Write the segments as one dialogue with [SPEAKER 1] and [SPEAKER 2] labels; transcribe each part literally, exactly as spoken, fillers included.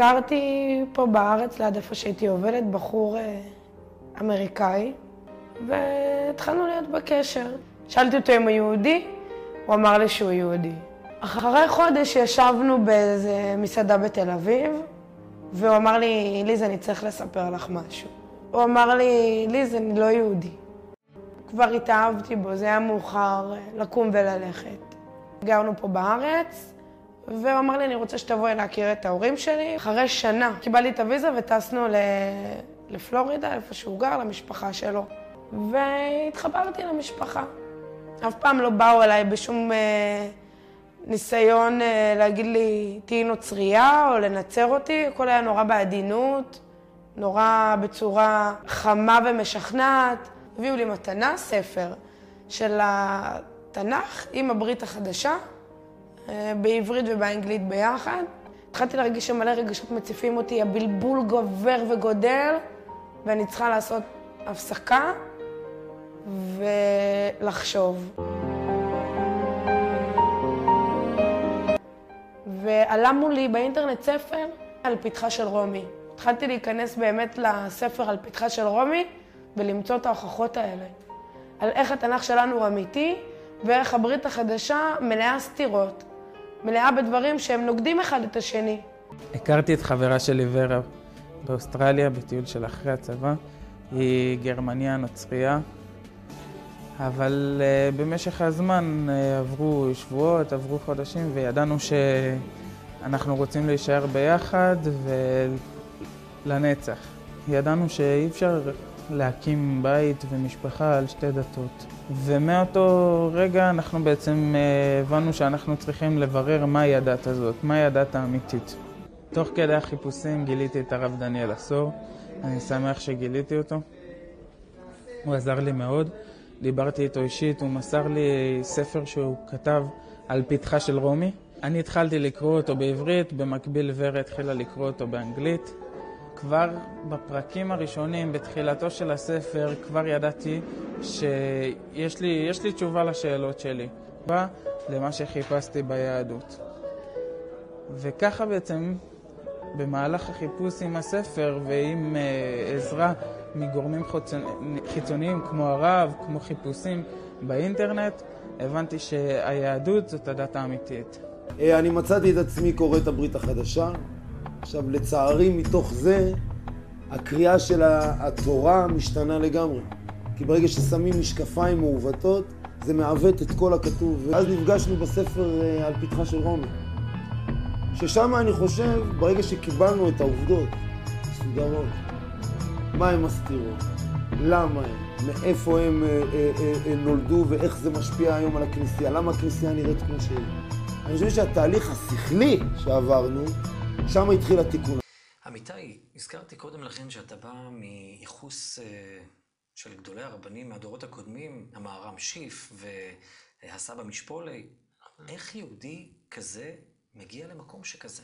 [SPEAKER 1] הכרתי פה בארץ, ליד איפה שהייתי עובדת, בחור אמריקאי, והתחלנו להיות בקשר. שאלתי אותו אם הוא יהודי, הוא אמר לי שהוא יהודי. אחרי חודש ישבנו באיזה מסעדה בתל אביב, והוא אמר לי, ליז, אני צריך לספר לך משהו. הוא אמר לי, ליז, אני לא יהודי. כבר התאהבתי בו, זה היה מאוחר לקום וללכת. גרנו פה בארץ, והוא אמר לי, אני רוצה שתבואי להכיר את ההורים שלי. אחרי שנה קיבלתי את הוויזה וטסנו לפלורידה, איפה שהוא גר, למשפחה שלו. והתחברתי למשפחה. אף פעם לא באו אליי בשום אה, ניסיון אה, להגיד לי, תהי נוצרייה או לנצר אותי. הכל היה נורא בעדינות, נורא בצורה חמה ומשכנעת. הביאו לי מתנה, ספר של התנ"ך עם הברית החדשה, בעברית ובאנגלית ביחד. התחלתי להרגיש שמלא רגשות מציפים אותי, הבלבול גובר וגודל, ואני צריכה לעשות הפסקה ולחשוב. ועלה מולי באינטרנט ספר על פתחה של רומי. התחלתי להיכנס באמת לספר על פתחה של רומי, ולמצוא את ההוכחות האלה. על איך התנ"ך שלנו הוא אמיתי, ואיך הברית החדשה מלאה סתירות. מלאה בדברים שהם נוגדים אחד את השני.
[SPEAKER 2] הכרתי את חברה שלי ורה באוסטרליה, בטיול של אחרי הצבא. היא גרמניה נוצרייה. אבל uh, במשך הזמן uh, עברו שבועות, עברו חודשים, וידענו שאנחנו רוצים להישאר ביחד ולנצח. ידענו שאי אפשר להקים בית ומשפחה על שתי דתות. ומאותו רגע אנחנו בעצם הבנו שאנחנו צריכים לברר מהי הדת הזאת, מהי הדת האמיתית. תוך כדי החיפושים גיליתי את הרב דניאל עשור. אני שמח שגיליתי אותו. הוא עזר לי מאוד. דיברתי איתו אישית, הוא מסר לי ספר שהוא כתב על פתחה של רומי. אני התחלתי לקרוא אותו בעברית, במקביל ורה התחילה לקרוא אותו באנגלית. כבר בפרקים הראשונים, בתחילתו של הספר, כבר ידעתי שיש לי, יש לי תשובה לשאלות שלי, בא למה שחיפשתי ביהדות. וככה בעצם, במהלך החיפוש עם הספר ועם uh, עזרה מגורמים חיצוניים כמו הרב, כמו חיפושים באינטרנט, הבנתי שהיהדות זאת הדת האמיתית.
[SPEAKER 3] אני מצאתי את עצמי קורא את הברית החדשה. עכשיו, לצערי, מתוך זה, הקריאה של התורה משתנה לגמרי. כי ברגע ששמים משקפיים מעוותות, זה מעוות את כל הכתוב. ואז נפגשנו בספר על פתחה של רומי. ששם אני חושב, ברגע שקיבלנו את העובדות, סודרות, מה הם הסתירות, למה הם, מאיפה הם אה, אה, אה, נולדו ואיך זה משפיע היום על הכנסייה, למה הכנסייה נראית כמו שהיא. אני חושב שהתהליך השכלי שעברנו, שם התחיל התיקון.
[SPEAKER 4] אמיתי, הזכרתי קודם לכן שאתה בא מייחוס של גדולי הרבנים מהדורות הקודמים, המהר"ם שיף והסבא משפולי. איך יהודי כזה מגיע למקום שכזה?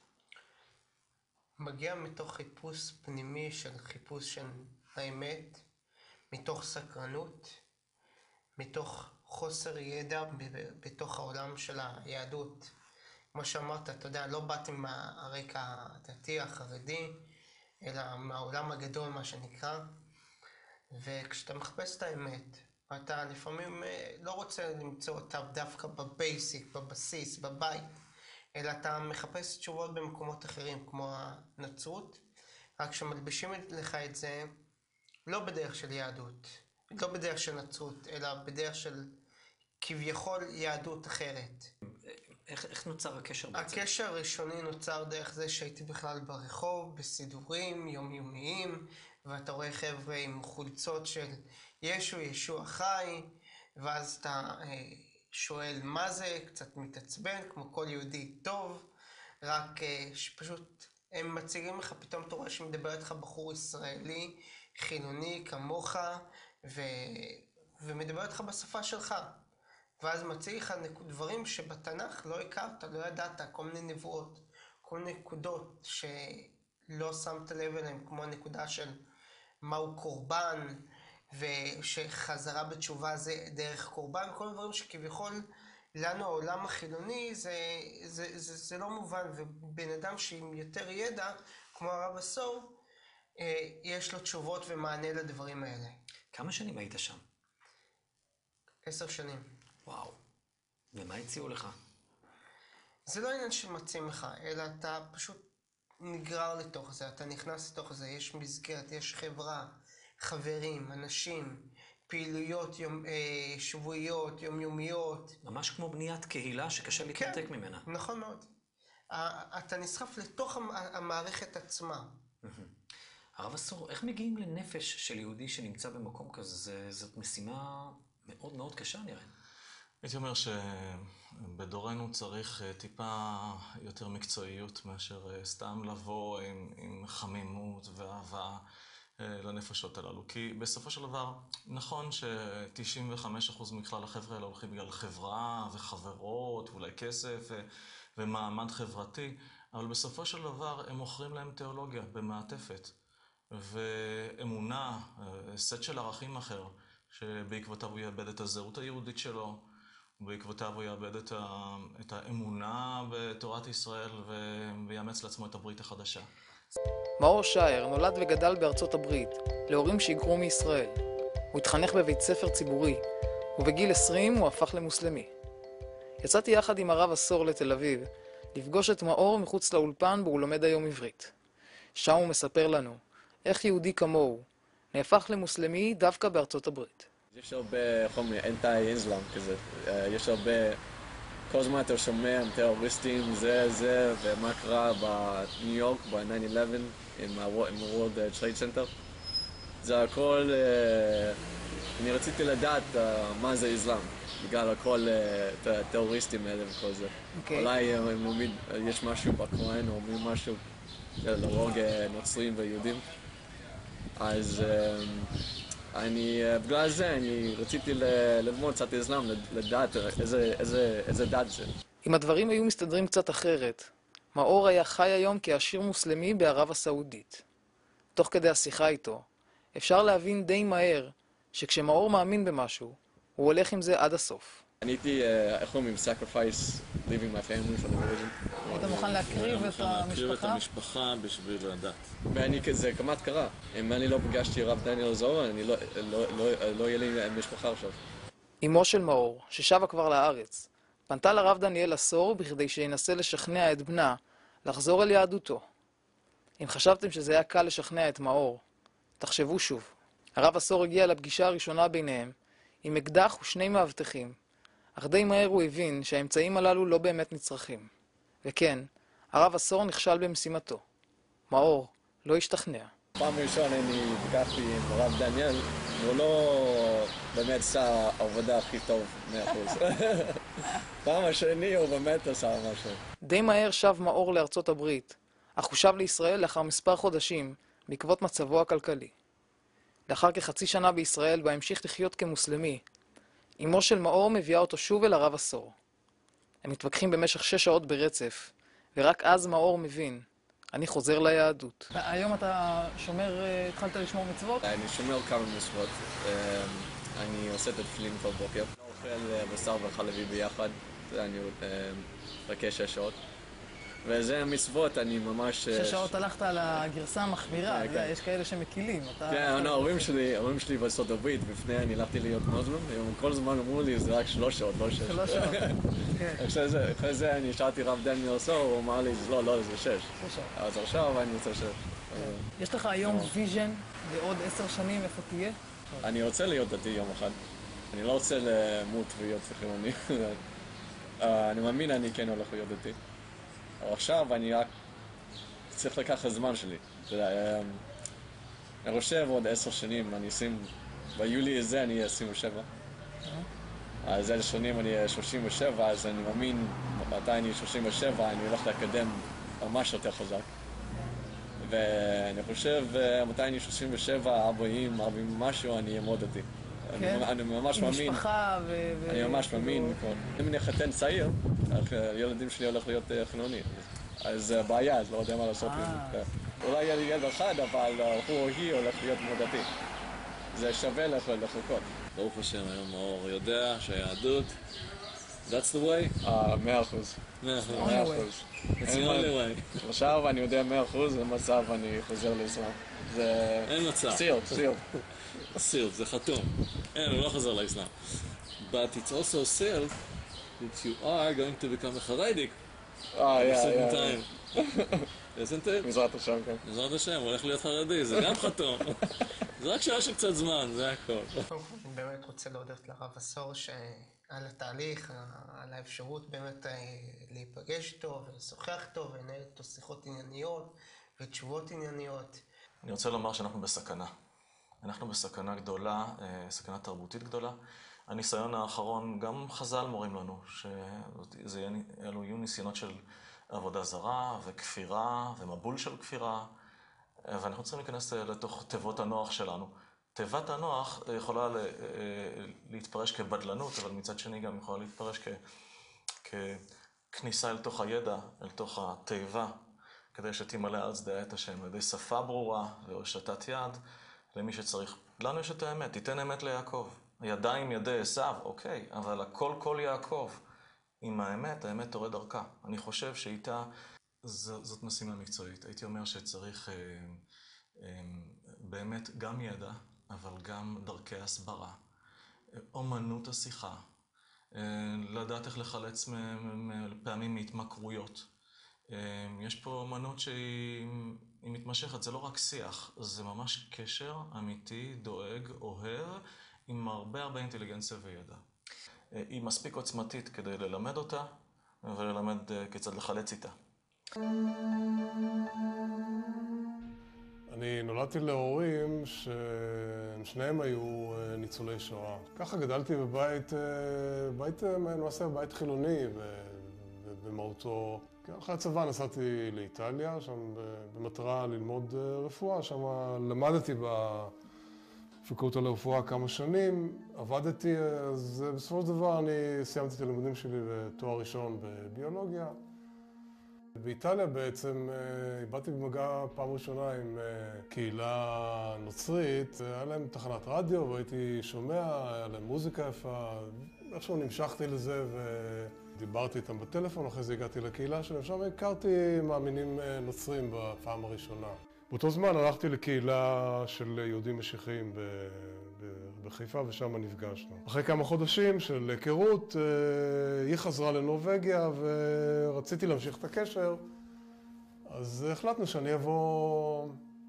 [SPEAKER 5] מגיע מתוך חיפוש פנימי של חיפוש של האמת, מתוך סקרנות, מתוך חוסר ידע בתוך העולם של היהדות. כמו שאמרת, אתה יודע, לא באתי מהרקע הדתי, החרדי, אלא מהעולם הגדול, מה שנקרא. וכשאתה מחפש את האמת, אתה לפעמים לא רוצה למצוא אותה דווקא בבייסיק, בבסיס, בבית, אלא אתה מחפש תשובות במקומות אחרים, כמו הנצרות, רק שמלבישים לך את זה לא בדרך של יהדות, לא בדרך של נצרות, אלא בדרך של כביכול יהדות אחרת.
[SPEAKER 4] איך, איך נוצר הקשר בעצם?
[SPEAKER 5] הקשר הראשוני נוצר דרך זה שהייתי בכלל ברחוב, בסידורים יומיומיים, ואתה רואה חבר'ה עם חולצות של ישו, ישוע חי, ואז אתה אה, שואל מה זה, קצת מתעצבן, כמו כל יהודי טוב, רק אה, שפשוט הם מציגים לך, פתאום אתה רואה שמדבר איתך בחור ישראלי, חילוני כמוך, ו... ומדבר איתך בשפה שלך. ואז מציג לך דברים שבתנ"ך לא הכרת, לא ידעת, כל מיני נבואות, כל מיני נקודות שלא שמת לב אליהם, כמו הנקודה של מהו קורבן, ושחזרה בתשובה זה דרך קורבן, כל דברים שכביכול לנו העולם החילוני זה, זה, זה, זה לא מובן, ובן אדם שעם יותר ידע, כמו הרב עשור, יש לו תשובות ומענה לדברים האלה.
[SPEAKER 4] כמה שנים היית שם?
[SPEAKER 5] עשר שנים.
[SPEAKER 4] וואו. ומה הציעו לך?
[SPEAKER 5] זה לא עניין שמציעים לך, אלא אתה פשוט נגרר לתוך זה, אתה נכנס לתוך זה, יש מסגרת, יש חברה, חברים, אנשים, פעילויות יום, אה, שבועיות, יומיומיות.
[SPEAKER 4] ממש כמו בניית קהילה שקשה להתנתק
[SPEAKER 5] כן,
[SPEAKER 4] ממנה.
[SPEAKER 5] נכון מאוד. אתה נסחף לתוך המערכת עצמה.
[SPEAKER 4] הרב עשור, איך מגיעים לנפש של יהודי שנמצא במקום כזה? זאת משימה מאוד מאוד קשה נראה.
[SPEAKER 6] הייתי אומר שבדורנו צריך טיפה יותר מקצועיות מאשר סתם לבוא עם, עם חמימות ואהבה לנפשות הללו. כי בסופו של דבר, נכון ש-תשעים וחמישה אחוז מכלל החבר'ה האלה הולכים בגלל חברה וחברות, ואולי כסף ומעמד חברתי, אבל בסופו של דבר הם מוכרים להם תיאולוגיה במעטפת. ואמונה, סט של ערכים אחר, שבעקבותיו הוא יאבד את הזהות היהודית שלו, ובעקבותיו הוא יאבד את, ה... את האמונה בתורת ישראל ויאמץ לעצמו את הברית החדשה.
[SPEAKER 7] מאור שער נולד וגדל בארצות הברית, להורים שהיגרו מישראל. הוא התחנך בבית ספר ציבורי, ובגיל עשרים הוא הפך למוסלמי. יצאתי יחד עם הרב עשור לתל אביב, לפגוש את מאור מחוץ לאולפן בו הוא לומד היום עברית. שם הוא מספר לנו איך יהודי כמוהו נהפך למוסלמי דווקא בארצות הברית.
[SPEAKER 8] יש הרבה חומר אנטי-אסלאם כזה, יש הרבה, כל הזמן אתה שומע עם טרוריסטים, זה, זה, ומה קרה בניו יורק, ב-נין אלבן, עם ה-World Trade Center. זה הכל, אני רציתי לדעת מה זה אסלאם, בגלל הכל טרוריסטים האלה וכל זה. אולי יש משהו בקוראן או משהו להרוג נוצרים ויהודים. אז אני, בגלל זה אני רציתי ללמוד קצת אסלאם, לדעת איזה, איזה, איזה דת זה.
[SPEAKER 7] אם הדברים היו מסתדרים קצת אחרת, מאור היה חי היום כעשיר מוסלמי בערב הסעודית. תוך כדי השיחה איתו, אפשר להבין די מהר שכשמאור מאמין במשהו, הוא הולך עם זה עד הסוף.
[SPEAKER 8] אני הייתי, איך אומרים, sacrifice, leaving my family for the religion.
[SPEAKER 7] היית מוכן להקריב את המשפחה?
[SPEAKER 6] להקריב את המשפחה בשביל הדת.
[SPEAKER 8] ואני כזה כמעט קרה. אם אני לא פגשתי רב דניאל עזור, אני לא, לא, לא, לא יהיה לי משפחה עכשיו.
[SPEAKER 7] אמו של מאור, ששבה כבר לארץ, פנתה לרב דניאל עשור בכדי שינסה לשכנע את בנה לחזור אל יהדותו. אם חשבתם שזה היה קל לשכנע את מאור, תחשבו שוב. הרב עשור הגיע לפגישה הראשונה ביניהם עם אקדח ושני מאבטחים, אך די מהר הוא הבין שהאמצעים הללו לא באמת נצרכים. וכן, הרב עשור נכשל במשימתו. מאור לא השתכנע.
[SPEAKER 8] פעם ראשון אני פגשתי עם הרב דניאל, והוא לא באמת עשה עבודה הכי טוב מאה אחוז. פעם השני הוא באמת עשה משהו.
[SPEAKER 7] די מהר שב מאור לארצות הברית, אך הוא שב לישראל לאחר מספר חודשים בעקבות מצבו הכלכלי. לאחר כחצי שנה בישראל בה המשיך לחיות כמוסלמי, אמו של מאור מביאה אותו שוב אל הרב עשור. הם מתווכחים במשך שש שעות ברצף, ורק אז מאור מבין, אני חוזר ליהדות. היום אתה שומר, התחלת לשמור מצוות?
[SPEAKER 8] אני שומר כמה מצוות. אני עושה את התפילין כל בוקר. אוכל בשר וחלבי ביחד, אני מחכה שש שעות. וזה המצוות, אני ממש...
[SPEAKER 7] שש שעות הלכת על הגרסה המחמירה, יש כאלה שמקילים.
[SPEAKER 8] כן, ההורים שלי, ההורים שלי בארצות הברית, בפני אני הלכתי להיות מוסלמי, הם כל הזמן אמרו לי, זה רק שלוש שעות, לא שש.
[SPEAKER 7] שלוש שעות, כן.
[SPEAKER 8] אחרי זה אני שאלתי רב דניאל עשור, הוא אמר לי, לא, לא, זה שש.
[SPEAKER 7] שש שעות.
[SPEAKER 8] אז עכשיו אני רוצה שש.
[SPEAKER 7] יש לך היום ויז'ן בעוד עשר שנים איפה תהיה?
[SPEAKER 8] אני רוצה להיות דתי יום אחד. אני לא רוצה למות ולהיות חילוני. אני מאמין אני כן הולך להיות דתי. אבל עכשיו אני רק צריך לקחת זמן שלי. אני חושב עוד עשר שנים, אני אשים, ביולי הזה אני אהיה עשרים ושבע. אז איזה שנים אני אהיה שלושים ושבע, אז אני מאמין, מתי אני אהיה שלושים ושבע, אני הולך לקדם ממש יותר חזק. ואני חושב, מתי אני שלושים ושבע, ארבעים, ארבעים משהו, אני אהיה מאוד דתי. אני ממש מאמין,
[SPEAKER 7] עם משפחה ו...
[SPEAKER 8] אני ממש מאמין, אם אני אחתן צעיר, הילדים שלי הולך להיות חילוני. אז בעיה, אז לא יודע מה לעשות. אולי יהיה לי ילד אחד, אבל הוא או היא הולך להיות מאוד דתי. זה שווה לחכות.
[SPEAKER 6] ברוך השם, היום מאור יודע שהיהדות That's the way?
[SPEAKER 8] אה, מאה אחוז.
[SPEAKER 6] מאה אחוז.
[SPEAKER 8] מאה אחוז.
[SPEAKER 6] It's the only way.
[SPEAKER 8] עכשיו אני יודע מאה אחוז, במצב אני חוזר לאסלאם. זה...
[SPEAKER 6] אין מצב.
[SPEAKER 8] סיל, סיל.
[SPEAKER 6] סיל, זה חתום. אין, הוא לא חוזר לאסלאם. But it's also sealed that you are going to become a Haredi.
[SPEAKER 8] אה, יא, יא.
[SPEAKER 6] time. Isn't it?
[SPEAKER 8] בעזרת השם, כן.
[SPEAKER 6] בעזרת השם, הוא הולך להיות חרדי, זה גם חתום. זה רק שעה של קצת זמן, זה הכל.
[SPEAKER 5] אני באמת רוצה להודות לרב עשור על התהליך, על האפשרות באמת להיפגש איתו ולשוחח איתו ולנהל איתו שיחות ענייניות ותשובות ענייניות.
[SPEAKER 6] אני רוצה לומר שאנחנו בסכנה. אנחנו בסכנה גדולה, סכנה תרבותית גדולה. הניסיון האחרון, גם חז"ל מורים לנו, שאלו יהיו ניסיונות של עבודה זרה וכפירה ומבול של כפירה, ואנחנו צריכים להיכנס לתוך תיבות הנוח שלנו. תיבת הנוח יכולה להתפרש כבדלנות, אבל מצד שני גם יכולה להתפרש ככניסה אל תוך הידע, אל תוך התיבה, כדי שתמלא ארץ דעה את השם, על ידי שפה ברורה והושטת יד למי שצריך. לנו יש את האמת, תיתן אמת ליעקב. ידיים ידי עשיו, אוקיי, אבל הכל כל יעקב. עם האמת, האמת תורד דרכה. אני חושב שאיתה, ז, זאת משימה מקצועית. הייתי אומר שצריך אה, אה, באמת גם ידע, אבל גם דרכי הסברה. אומנות השיחה. אה, לדעת איך לחלץ פעמים מהתמכרויות. אה, יש פה אומנות שהיא מתמשכת, זה לא רק שיח, זה ממש קשר אמיתי, דואג, אוהב, עם הרבה הרבה אינטליגנציה וידע. היא מספיק עוצמתית כדי ללמד אותה, וללמד כיצד לחלץ איתה.
[SPEAKER 9] אני נולדתי להורים ששניהם היו ניצולי שואה. ככה גדלתי בבית, בית, למעשה בבית חילוני במהותו. אחרי הצבא נסעתי לאיטליה, שם במטרה ללמוד רפואה, שם למדתי בפקולטה לרפואה כמה שנים, עבדתי, אז בסופו של דבר אני סיימתי את הלימודים שלי לתואר ראשון בביולוגיה. באיטליה בעצם באתי במגע פעם ראשונה עם קהילה נוצרית, היה להם תחנת רדיו והייתי שומע, היה להם מוזיקה יפה, איכשהו נמשכתי לזה ודיברתי איתם בטלפון, אחרי זה הגעתי לקהילה שלהם, שם הכרתי מאמינים נוצרים בפעם הראשונה. באותו זמן הלכתי לקהילה של יהודים משיחיים בחיפה ושם נפגשנו. אחרי כמה חודשים של היכרות, היא חזרה לנורווגיה ורציתי להמשיך את הקשר, אז החלטנו שאני אבוא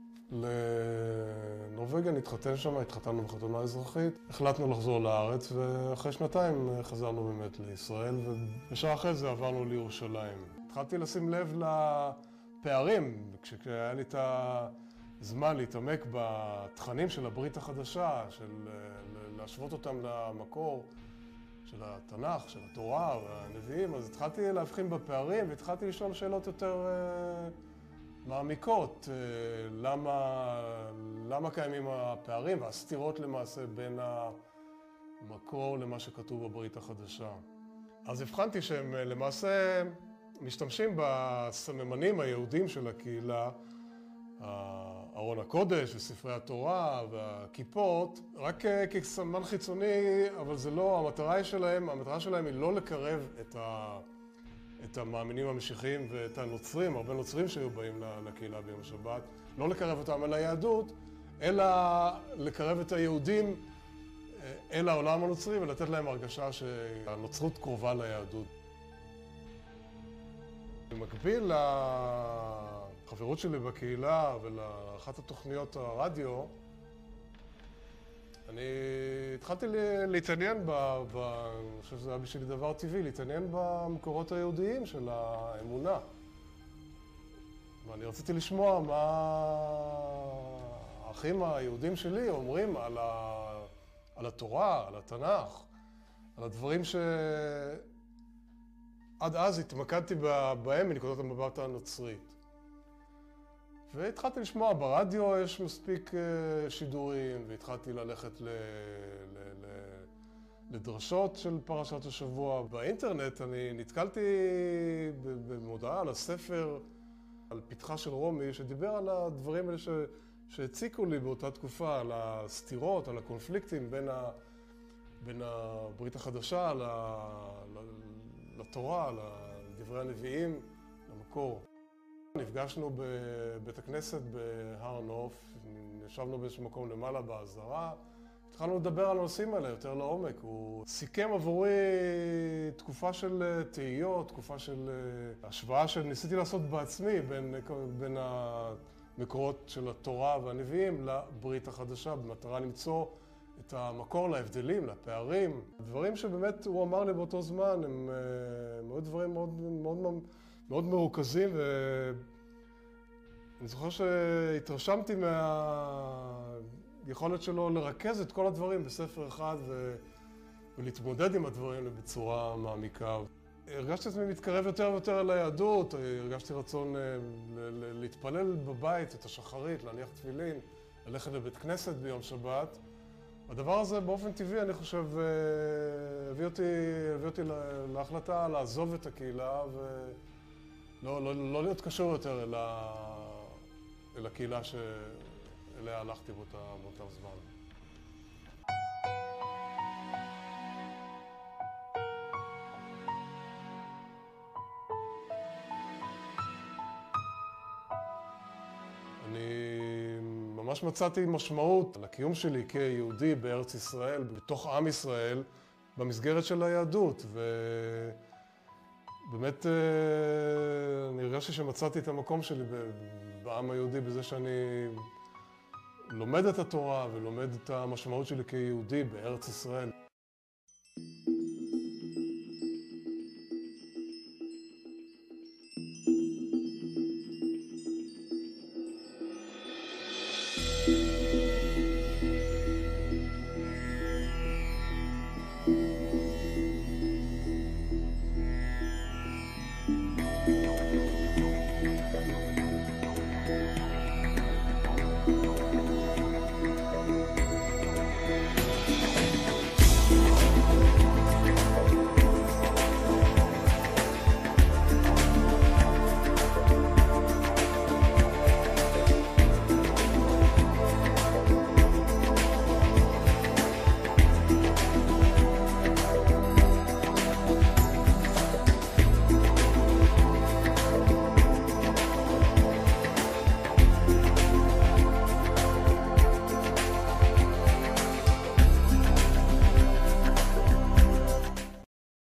[SPEAKER 9] לנורווגיה, נתחתן שם, התחתנו בחתונה אזרחית. החלטנו לחזור לארץ ואחרי שנתיים חזרנו באמת לישראל ובשעה אחרי זה עברנו לירושלים. התחלתי לשים לב לפערים, כשהיה לי את הזמן להתעמק בתכנים של הברית החדשה, של להשוות אותם למקור של התנ"ך, של התורה והנביאים, אז התחלתי להבחין בפערים והתחלתי לשאול שאלות יותר מעמיקות. למה, למה קיימים הפערים והסתירות למעשה בין המקור למה שכתוב בברית החדשה. אז הבחנתי שהם למעשה משתמשים בסממנים היהודים של הקהילה, ארון הקודש וספרי התורה והכיפות, רק כסמן חיצוני, אבל זה לא, המטרה שלהם, המטרה שלהם היא לא לקרב את, ה, את המאמינים המשיחיים ואת הנוצרים, הרבה נוצרים שהיו באים לקהילה ביום שבת, לא לקרב אותם אל היהדות, אלא לקרב את היהודים אל העולם הנוצרי ולתת להם הרגשה שהנוצרות קרובה ליהדות. במקביל לחברות שלי בקהילה ולאחת התוכניות הרדיו, אני התחלתי להתעניין, ב, ב, אני חושב שזה היה בשבילי דבר טבעי, להתעניין במקורות היהודיים של האמונה. ואני רציתי לשמוע מה האחים היהודים שלי אומרים על, ה, על התורה, על התנ"ך, על הדברים ש... עד אז התמקדתי בהם מנקודת המבט הנוצרית. והתחלתי לשמוע, ברדיו יש מספיק שידורים, והתחלתי ללכת ל... ל... ל... לדרשות של פרשת השבוע. באינטרנט אני נתקלתי במודעה על הספר, על פתחה של רומי, שדיבר על הדברים האלה ש... שהציקו לי באותה תקופה, על הסתירות, על הקונפליקטים בין, ה... בין הברית החדשה לתורה, לדברי הנביאים, למקור. נפגשנו בבית הכנסת בהר נוף, ישבנו באיזשהו מקום למעלה בעזרה. התחלנו לדבר על הנושאים האלה יותר לעומק. הוא סיכם עבורי תקופה של תהיות, תקופה של השוואה שניסיתי לעשות בעצמי בין, בין המקורות של התורה והנביאים לברית החדשה, במטרה למצוא את המקור להבדלים, לפערים. הדברים שבאמת הוא אמר לי באותו זמן הם מאוד דברים מאוד, מאוד, מאוד מרוכזים, ואני זוכר שהתרשמתי מהיכולת שלו לרכז את כל הדברים בספר אחד ו... ולהתמודד עם הדברים בצורה מעמיקה. הרגשתי עצמי מתקרב יותר ויותר אל היהדות, הרגשתי רצון להתפלל בבית את השחרית, להניח תפילין, ללכת לבית כנסת ביום שבת. הדבר הזה באופן טבעי, אני חושב, הביא אותי, הביא אותי להחלטה לעזוב את הקהילה ולא לא, לא להיות קשור יותר אל, ה, אל הקהילה שאליה הלכתי באותה, באותה זמן. אני ממש מצאתי משמעות לקיום שלי כיהודי בארץ ישראל, בתוך עם ישראל, במסגרת של היהדות. ובאמת אני הרגשתי שמצאתי את המקום שלי בעם היהודי בזה שאני לומד את התורה ולומד את המשמעות שלי כיהודי בארץ ישראל.